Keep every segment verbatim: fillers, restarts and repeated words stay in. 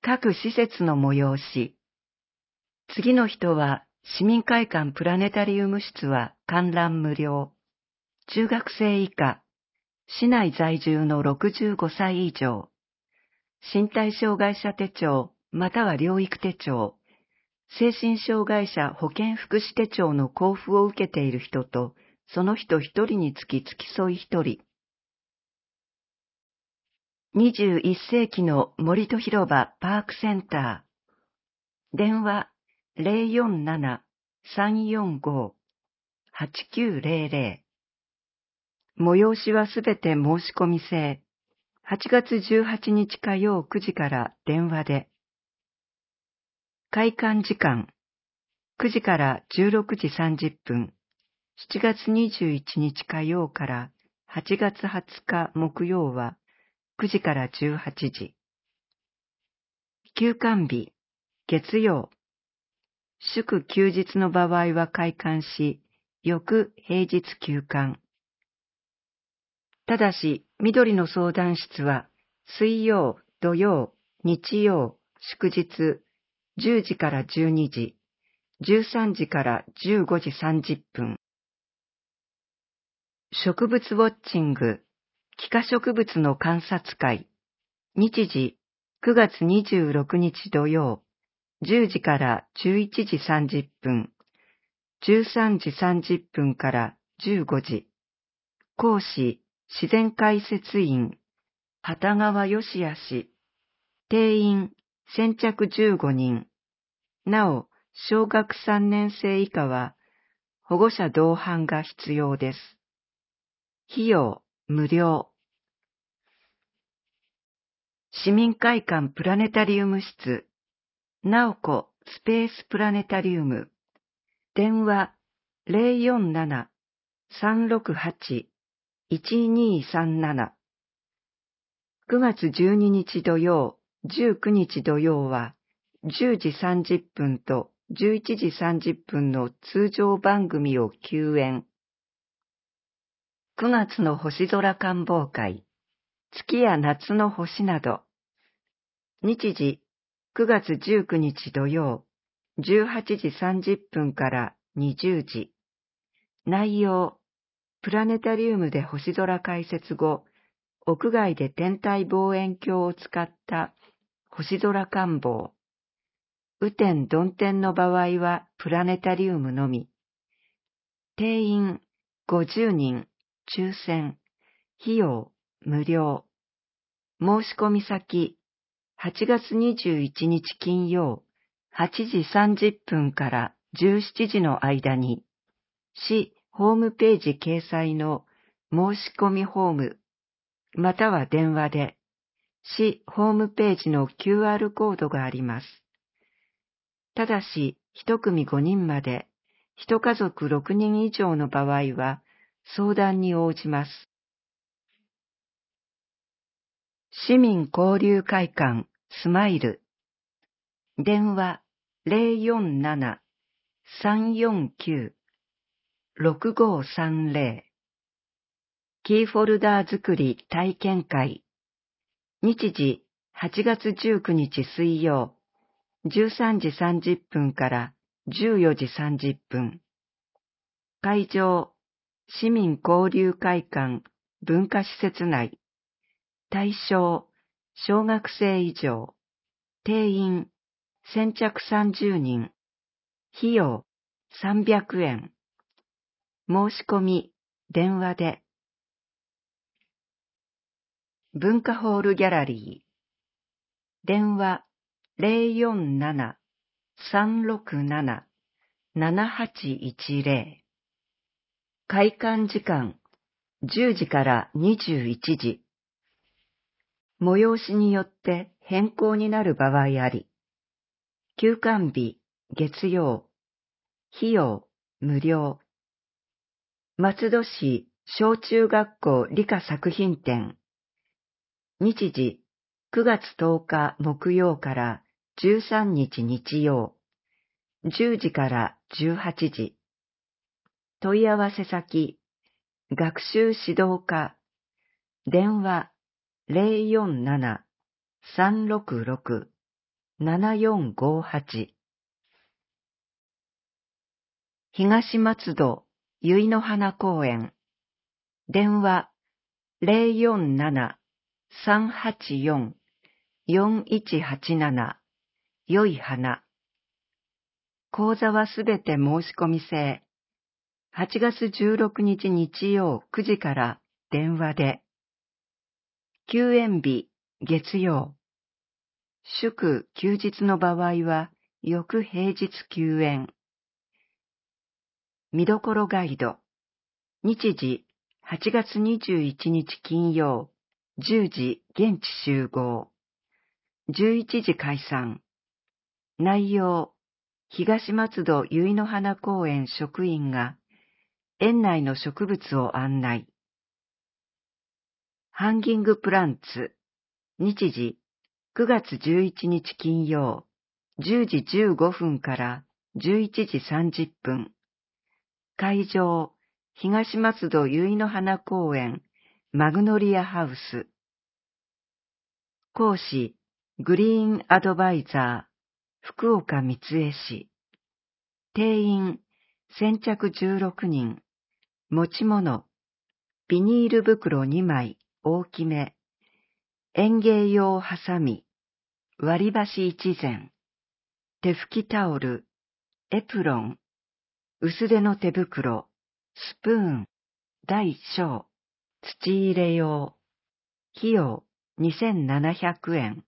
各施設の催し。次の人は、市民会館プラネタリウム室は観覧無料。中学生以下、市内在住のろくじゅうごさい以上、身体障害者手帳または療育手帳、精神障害者保健福祉手帳の交付を受けている人と、その人一人につき付き添い一人。にじゅういっ世紀の森と広場パークセンター。電話 ゼロよんなな さんよんご はちきゅうゼロゼロ。催しはすべて申し込み制。はちがつじゅうはちにち火曜くじから電話で。開館時間。くじからじゅうろくじさんじゅっぷん。しちがつにじゅういちにち火曜からはちがつはつか木曜はくじからじゅうはちじ。休館日。月曜。祝休日の場合は開館し、翌平日休館。ただし、緑の相談室は、水曜、土曜、日曜、祝日、じゅうじからじゅうにじ、じゅうさんじからじゅうごじさんじゅっぷん。植物ウォッチング、幾何植物の観察会。日時、くがつにじゅうろくにち土曜、じゅうじからじゅういちじさんじゅっぷん、じゅうさんじさんじゅっぷんからじゅうごじ。講師、自然解説員、畑川義也氏。定員、先着じゅうごにん。なお、小学さんねん生以下は、保護者同伴が必要です。費用、無料。市民会館プラネタリウム室、なおこスペースプラネタリウム。電話、ゼロよんなな さんろくはち いちにさんなな。くがつじゅうににち土曜、じゅうくにち土曜は、じゅうじさんじゅっぷんとじゅういちじさんじゅっぷんの通常番組を休演。くがつの星空観望会、月や夏の星など。日時、くがつじゅうくにち土曜、じゅうはちじさんじゅっぷんからにじゅうじ。内容、プラネタリウムで星空解説後、屋外で天体望遠鏡を使った星空観望。雨天曇天の場合はプラネタリウムのみ。定員ごじゅうにん、抽選。費用無料。申し込み先、はちがつにじゅういちにち金曜、はちじさんじゅっぷんからじゅうしちじの間に、市ホームページ掲載の申し込みフォーム、または電話で、市ホームページの キューアール コードがあります。ただし、一組ごにんまで、一家族ろくにん以上の場合は、相談に応じます。市民交流会館スマイル。電話 ゼロよんなな さんよんきゅう ろくごさんゼロ。キーフォルダー作り体験会。日時はちがつじゅうくにち水曜、じゅうさんじさんじゅっぷんからじゅうよじさんじゅっぷん。会場、市民交流会館文化施設内。対象、小学生以上。定員、先着さんじゅうにん。費用、さんびゃくえん。申し込み、電話で。文化ホールギャラリー。電話、ゼロよんなな さんろくなな ななはちいちゼロ。開館時間、じゅうじからにじゅういちじ。催しによって変更になる場合あり。休館日、月曜。費用、無料。松戸市小中学校理科作品展。日時、くがつとおか木曜からじゅうさんにち日曜。じゅうじからじゅうはちじ。問い合わせ先、学習指導課。電話 ゼロよんなな さんろくろくななよんごはち。東松戸由比の花公園。電話 ゼロよんなな さんはちよん よんいちはちなな よい花。講座はすべて申し込み制。はちがつじゅうろくにち日曜くじから電話で。休園日月曜。祝休日の場合は翌平日休園。見どころガイド。日時はちがつにじゅういちにち金曜じゅうじ現地集合。じゅういちじ解散。内容、東松戸由比の花公園職員が園内の植物を案内。ハンギングプランツ。日時くがつじゅういちにち金曜じゅうじじゅうごふんからじゅういちじさんじゅっぷん。会場、東松戸由比の花公園マグノリアハウス。講師、グリーンアドバイザー、福岡光恵氏。定員、先着じゅうろくにん。持ち物、ビニール袋にまい、大きめ。園芸用ハサミ、割り箸一膳。手拭きタオル、エプロン、薄手の手袋、スプーン、大小、土入れ用。費用にせんななひゃくえん。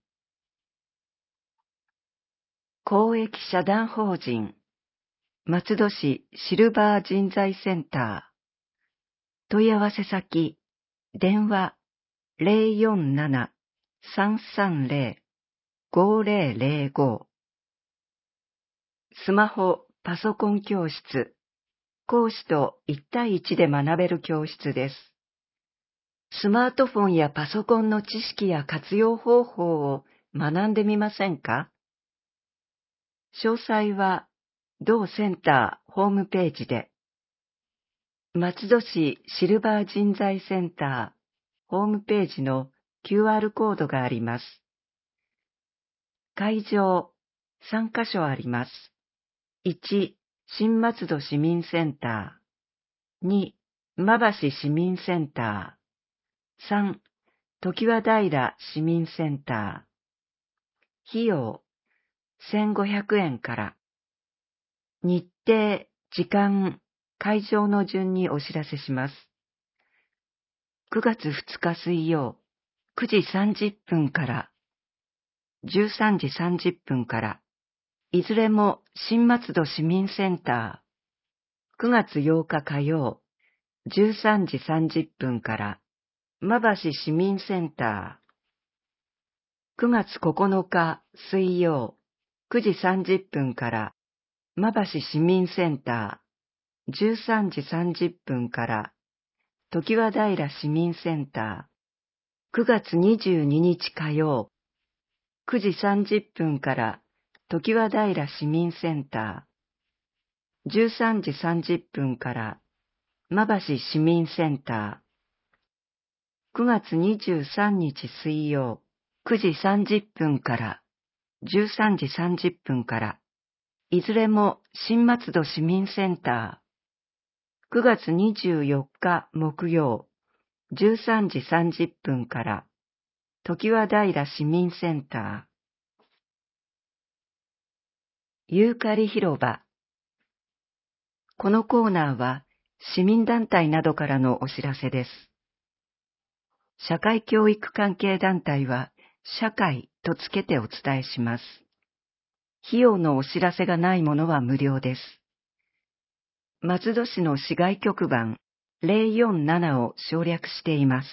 公益社団法人松戸市シルバー人材センター。問い合わせ先、電話 ゼロよんなな さんさんゼロ ごゼロゼロご。スマホ、パソコン教室。講師といち対いちで学べる教室です。スマートフォンやパソコンの知識や活用方法を学んでみませんか？詳細は同センターホームページで。松戸市シルバー人材センターホームページの キューアール コードがあります。会場さんかしょあります。いち、新松戸市民センター。に、馬橋市民センター。さん、常盤平市民センター。費用せんごひゃくえんから。日程、時間、会場の順にお知らせします。くがつふつか水曜、くじさんじゅっぷんからじゅうさんじさんじゅっぷんから、いずれも新松戸市民センター。くがつようか火曜、じゅうさんじさんじゅっぷんから、馬橋市民センター。くがつここのか水曜、くじさんじゅっぷんから、馬橋市民センター。じゅうさんじさんじゅっぷんから、常盤平市民センター。くがつにじゅうににち火曜、くじさんじゅっぷんから、常盤平市民センター。じゅうさんじさんじゅっぷんから、馬橋市民センター。くがつにじゅうさんにち水曜、くじさんじゅっぷんから、じゅうさんじさんじゅっぷんから、いずれも新松戸市民センター。くがつにじゅうよっか木曜、じゅうさんじさんじゅっぷんから、常盤平市民センター。ユーカリ広場。このコーナーは市民団体などからのお知らせです。社会教育関係団体は社会とつけてお伝えします。費用のお知らせがないものは無料です。松戸市の市外局番ゼロよんななを省略しています。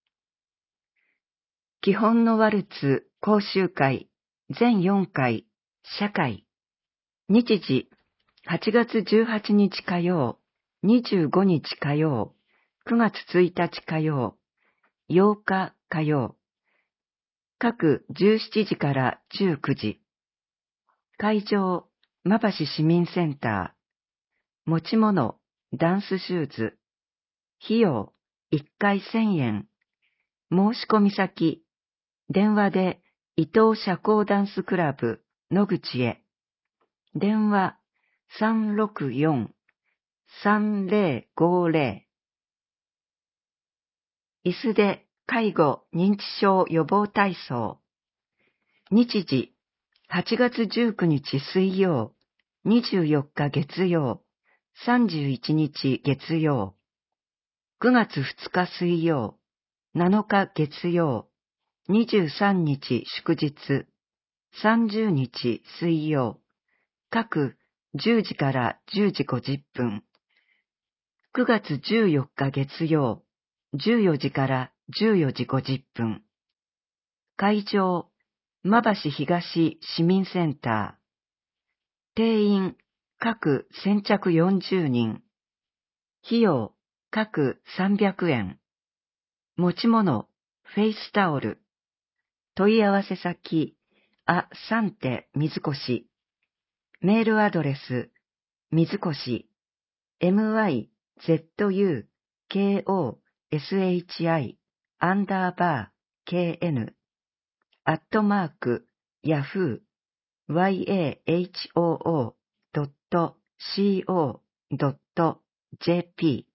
基本のワルツ講習会ぜんよんかい社会。日時はちがつじゅうはちにち火曜、にじゅうごにち火曜、くがつついたち火曜、ようか火曜。各じゅうしちじからじゅうくじ。会場、馬橋市民センター。持ち物、ダンスシューズ。費用、いっかいせんえん。申し込み先、電話で伊東社交ダンスクラブ野口へ。電話 さんろくよん さんぜろごぜろ。椅子で介護認知症予防体操。日時はちがつじゅうくにち水曜、にじゅうよっか月曜、さんじゅういちにち月曜、くがつふつか水曜、なのか月曜、にじゅうさんにち祝日、さんじゅうにち水曜、各じゅうじからじゅうじごじゅっぷん、くがつじゅうよっか月曜、じゅうよじからじゅうよじごじゅっぷん、会場、馬橋東市民センター、定員、各先着よんじゅうにん、費用、各さんびゃくえん、持ち物、フェイスタオル、問い合わせ先、あさんて水越、メールアドレス、水越、myzukoshi、アンダーバー、kn、アットマーク、ヤフー、yahoo.co.jp。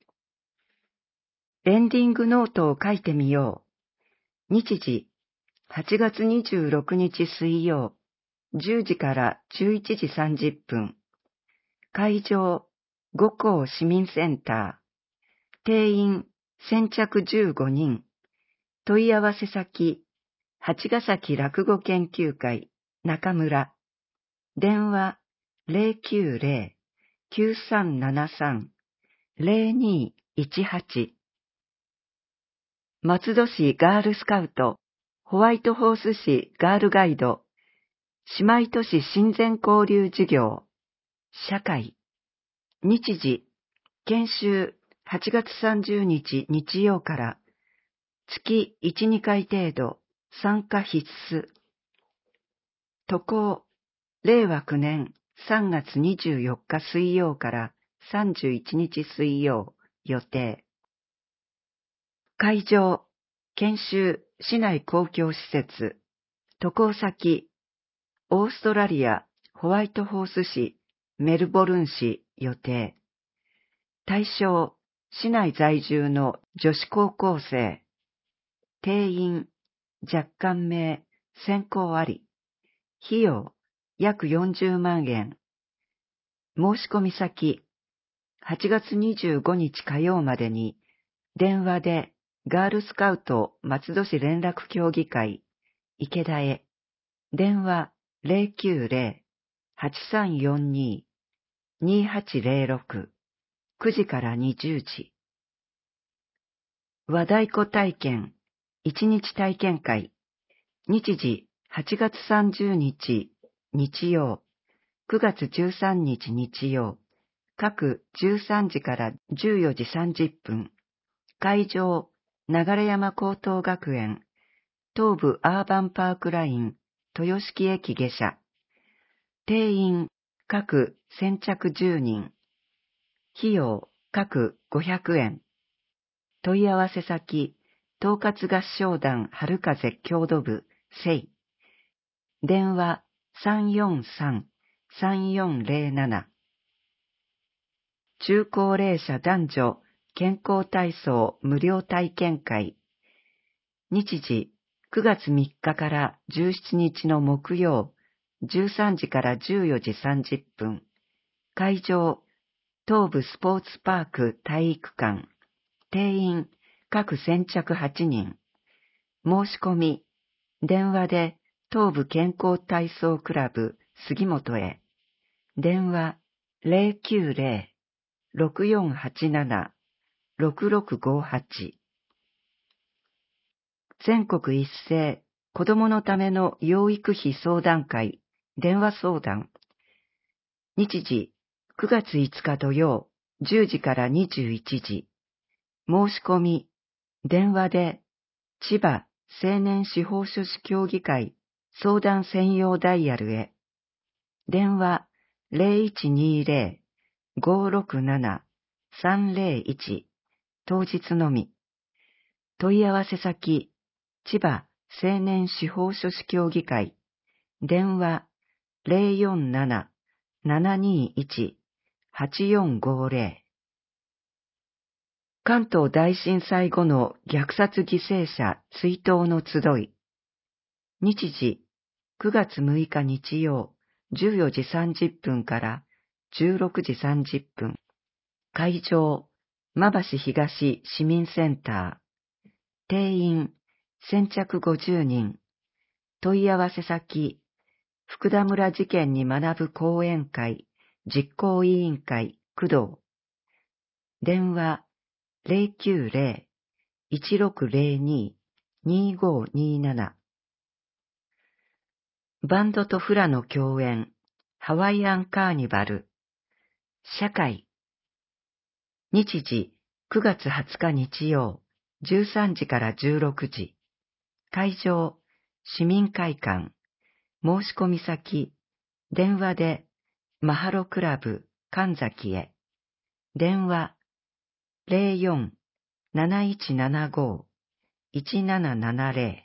エンディングノートを書いてみよう。日時、はちがつにじゅうろくにち水曜、じゅうじからじゅういちじさんじゅっぷん。会場、五甲市民センター。定員、先着じゅうごにん。問い合わせ先、八ヶ崎落語研究会、中村。電話、ゼロきゅうゼロ きゅうさんななさん ゼロにいちはち。松戸市ガールスカウト、ホワイトホース市ガールガイド、姉妹都市親善交流事業、社会。日時、研修はちがつさんじゅうにち日曜から月いち、にかい程度参加必須。渡航、れいわきゅうねんさんがつにじゅうよっか水曜からさんじゅういちにち水曜予定。会場、研修市内公共施設、渡航先、オーストラリアホワイトホース市メルボルン市予定。対象、市内在住の女子高校生。定員、若干名、選考あり。費用、約よんじゅうまんえん。申し込み先、はちがつにじゅうごにち火曜までに、電話でガールスカウト松戸市連絡協議会、池田へ。電話ゼロきゅうゼロ はちさんよんに にはちゼロろく。くじからにじゅうじ。和太鼓体験、一日体験会。日時、はちがつさんじゅうにち、日曜、くがつじゅうさんにち日曜、各じゅうさんじからじゅうよじさんじゅっぷん。会場、流山高等学園、東部アーバンパークライン、豊敷駅下車。定員、各先着じゅうにん。費用、各ごひゃくえん。問い合わせ先、統括合唱団春風郷土部、せい。電話 さんよんさん さんよんゼロなな。中高齢者男女健康体操無料体験会。日時、くがつみっかからじゅうしちにちの木曜、じゅうさんじからじゅうよじさんじゅっぷん。会場、東部スポーツパーク体育館。定員、各先着はちにん。申し込み、電話で東部健康体操クラブ杉本へ。電話ゼロきゅうゼロ ろくよんはちなな ろくろくごはち。全国一斉子どものための養育費相談会電話相談。日時くがついつか土曜じゅうじからにじゅういちじ。申し込み、電話で千葉青年司法書士協議会相談専用ダイヤルへ。電話ゼロいちにゼロ ごろくなな さんゼロいち。当日のみ。問い合わせ先、千葉青年司法書士協議会。電話ゼロよんなな ななにいち はちよんごゼロ。関東大震災後の虐殺犠牲者追悼の集い。日時、くがつむいか日曜、じゅうよじさんじゅっぷんからじゅうろくじさんじゅっぷん。会場、馬橋東市民センター。定員、先着ごじゅうにん。問い合わせ先、福田村事件に学ぶ講演会、実行委員会、工藤。電話、ゼロきゅうゼロ いちろくゼロに にごになな。バンドとフラの共演、ハワイアンカーニバル。社会。日時、くがつはつか日曜、じゅうさんじからじゅうろくじ。会場、市民会館。申し込み先、電話で、マハロクラブ、神崎へ。電話、ゼロよん なないちななご いちななななゼロ。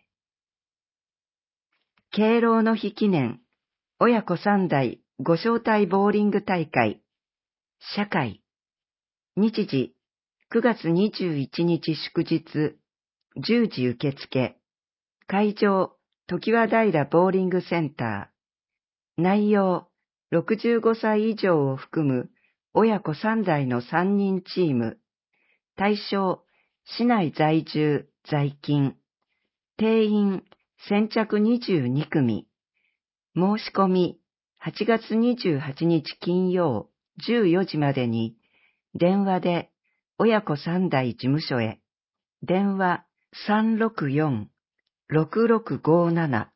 敬老の日記念、親子三代ご招待ボーリング大会。社会。日時、くがつにじゅういちにち祝日、じゅうじ受付。会場、常盤平ボーリングセンター。内容、ろくじゅうごさい以上を含む親子さん代のさんにんチーム。対象、市内在住、在勤。定員、先着にじゅうにくみ。申し込み、はちがつにじゅうはちにち金曜、じゅうよじまでに、電話で、親子三代事務所へ。電話、さんろくよん ろくろくごなな。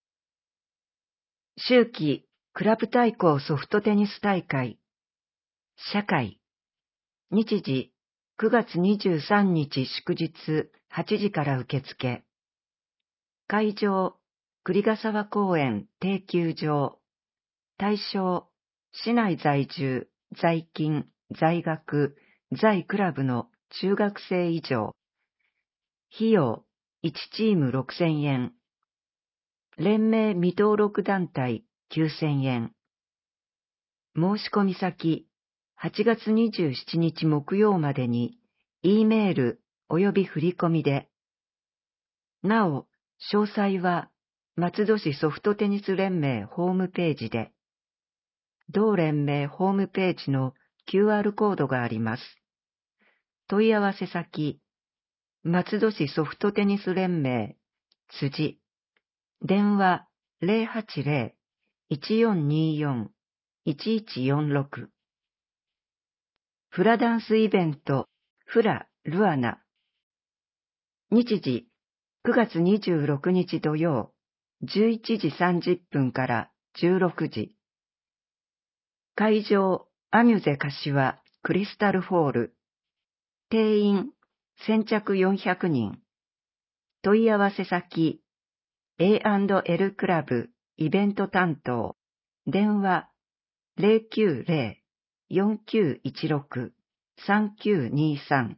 秋季クラブ対抗ソフトテニス大会。社会。日時、くがつにじゅうさんにち祝日はちじから受付。会場、栗ヶ沢公園定休場。対象、市内在住、在勤、在学、在クラブの中学生以上。費用、いちチームろくせんえん。連盟未登録団体きゅうせんえん。申し込み先、はちがつにじゅうしちにち木曜までに、E メール及び振込で。なお、詳細は、松戸市ソフトテニス連盟ホームページで、同連盟ホームページの キューアール コードがあります。問い合わせ先、松戸市ソフトテニス連盟、辻。電話 ゼロはちゼロ いちよんによん いちいちよんろく。フラダンスイベント、フラ・ルアナ。日時、くがつにじゅうろくにち土曜、じゅういちじさんじゅっぷんからじゅうろくじ。会場、アミュゼ柏クリスタルホール。定員、先着よんひゃくにん。問い合わせ先、エーアンドエル クラブイベント担当。電話、ゼロきゅうゼロ よんきゅういちろく さんきゅうにさん。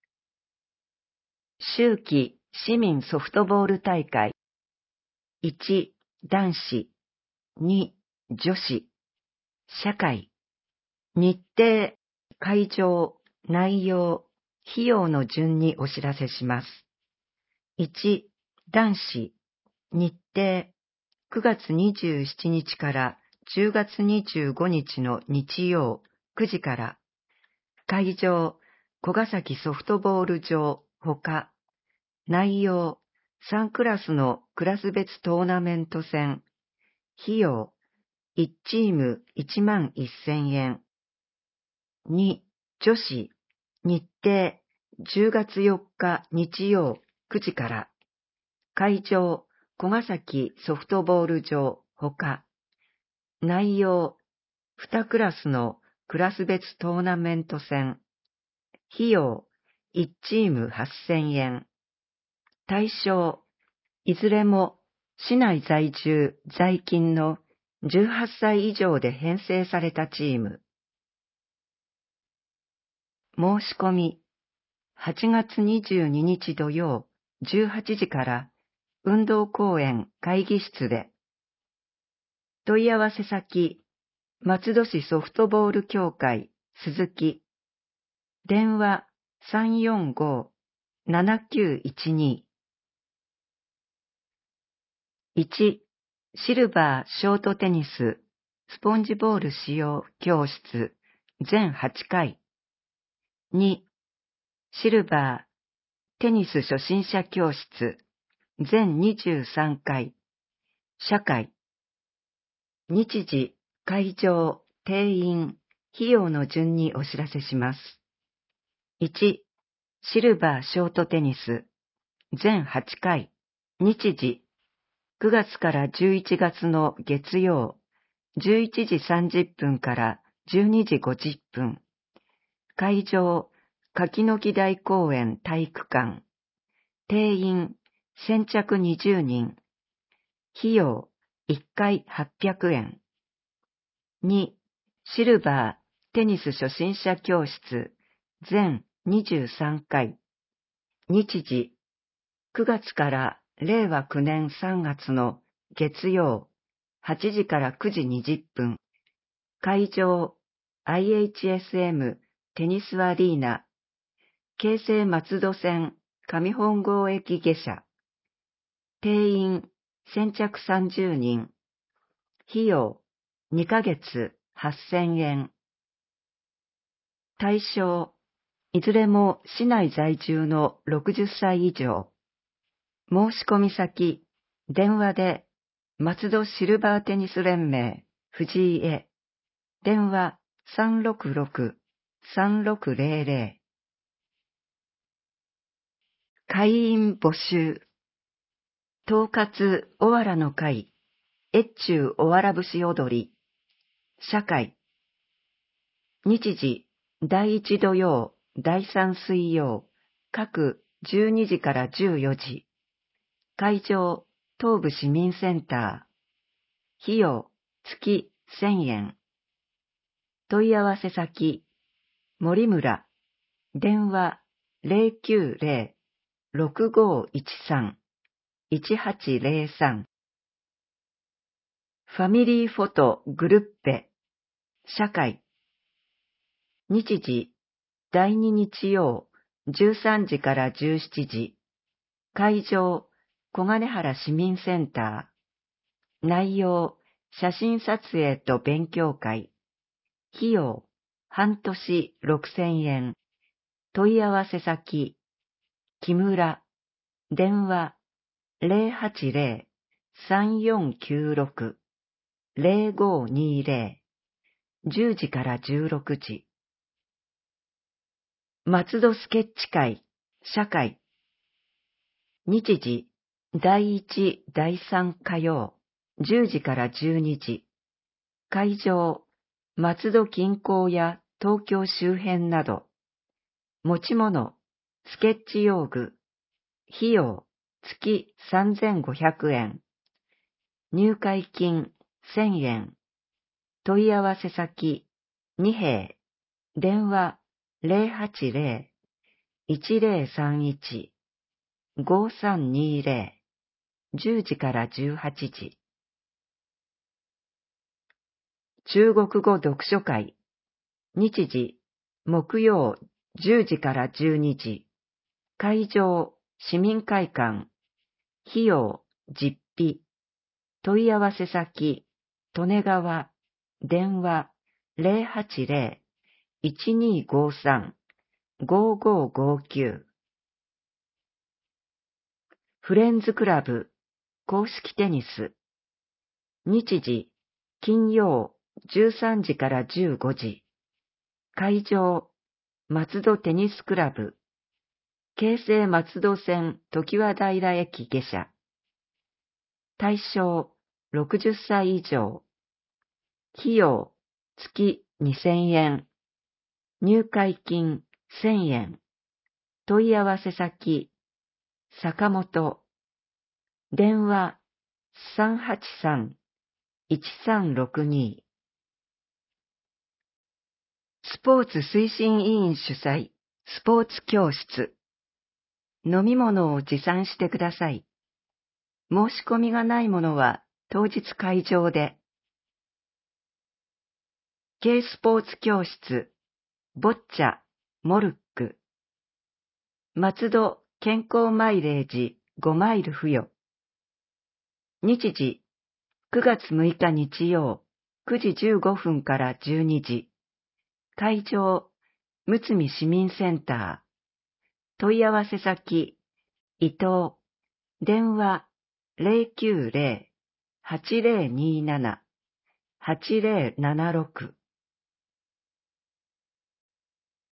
秋季市民ソフトボール大会。いち、男子。に、女子。社会。日程、会場、内容、費用の順にお知らせします。いち、男子。日程、くがつにじゅうしちにちからじゅうがつにじゅうごにちの日曜くじから。会場、小ヶ崎ソフトボール場ほか。内容、さんクラスのクラス別トーナメント戦。費用、いちチームいちまんせんえん。に、女子。日程、じゅうがつよっか日曜くじから。会場、小ヶ崎ソフトボール場ほか。内容、にクラスのクラス別トーナメント戦。費用、いちチームはっせんえん。対象、いずれも市内在住在勤のじゅうはっさい以上で編成されたチーム。申し込み、はちがつにじゅうににち土曜じゅうはちじから運動公園会議室で。 問い合わせ先、松戸市ソフトボール協会、鈴木。電話 さんよんご ななきゅういちに。いち. シルバーショートテニス、スポンジボール使用教室、全はちかい。に. シルバーテニス初心者教室、全にじゅうさんかい。社会。日時、会場、定員、費用の順にお知らせします。いち. シルバーショートテニス、全はちかい。日時、くがつからじゅういちがつの月曜、じゅういちじさんじゅっぷんからじゅうにじごじゅっぷん。会場、柿の木台公園体育館。定員、先着にじゅうにん。費用、いっかいはっぴゃくえん。に. シルバーテニス初心者教室、全にじゅうさんかい。日時、くがつかられいわきゅうねんさんがつの月曜、はちじからくじにじゅっぷん。会場、アイエイチエスエム テニスアリーナ。京成松戸線上本郷駅下車。定員、先着さんじゅうにん。費用、にかげつはっせんえん。対象、いずれも市内在住のろくじゅっさい以上。申し込み先、電話で、松戸シルバーテニス連盟、藤井へ。電話 さんろくろく さんろくぜろぜろ。会員募集。統括おわらの会、越中おわら節踊り。社会。日時、だいいち土曜、だいさん水曜、各じゅうにじからじゅうよじ。会場、東部市民センター。費用、月せんえん。問い合わせ先、森村。電話 ゼロきゅうゼロ ろくごいちさん いちはちゼロさん。ファミリーフォトグルッペ。社会。日時、だいに日曜、じゅうさんじからじゅうしちじ。会場、小金原市民センター。内容、写真撮影と勉強会。費用、半年ろくせんえん。問い合わせ先、木村。電話、ゼロはちゼロ さんよんきゅうろく ゼロごにゼロ。じゅうじからじゅうろくじ。松戸スケッチ会、社会。日時、だいいち、だいさん火曜、じゅうじからじゅうにじ。会場、松戸近郊や東京周辺など。持ち物、スケッチ用具。費用、月さんぜんごひゃくえん。入会金せんえん。問い合わせ先、二兵。電話ゼロはちゼロ いちゼロさんいち ごさんにゼロ。じゅうじからじゅうはちじ。中国語読書会。日時、木曜じゅうじからじゅうにじ。会場、市民会館。費用、実費。問い合わせ先、利根川。電話ゼロはちゼロ いちにごさん ごごごきゅう。フレンズクラブ公式テニス。日時、金曜じゅうさんじからじゅうごじ。会場、松戸テニスクラブ。京成松戸線常盤平駅下車。対象、ろくじゅっさい以上。費用、月にせんえん。入会金せんえん。問い合わせ先、坂本。電話さんはちさん いちさんろくに。スポーツ推進委員主催、スポーツ教室。飲み物を持参してください。申し込みがないものは当日会場で。 軽スポーツ教室、ボッチャ、モルック。松戸健康マイレージごマイル付与。日時、くがつむいか日曜、くじじゅうごふんからじゅうにじ。会場、むつみ市民センター。問い合わせ先、伊藤。電話、ゼロきゅうゼロ はちゼロにーなな はちゼロななろく。